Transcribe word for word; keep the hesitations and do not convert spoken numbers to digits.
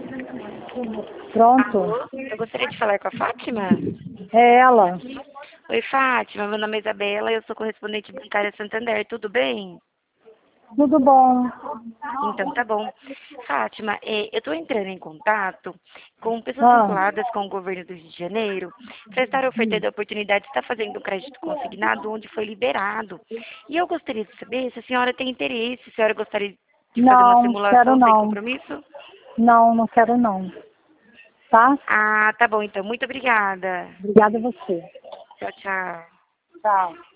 Pronto. Alô? Eu gostaria de falar com a Fátima. É ela. Oi, Fátima. Meu nome é Isabela e eu sou correspondente bancária Santander. Tudo bem? Tudo bom? Então, tá bom. Fátima, eh, eu estou entrando em contato com pessoas Ah, vinculadas com o governo do Rio de Janeiro para estar ofertando a oportunidade de estar fazendo um crédito consignado onde foi liberado. E eu gostaria de saber se a senhora tem interesse, se a senhora gostaria de fazer uma não, quero simulação sem não. compromisso? Não, não quero não. Tá? Ah, tá bom então. Muito obrigada. Obrigada a você. Tchau, tchau. Tchau.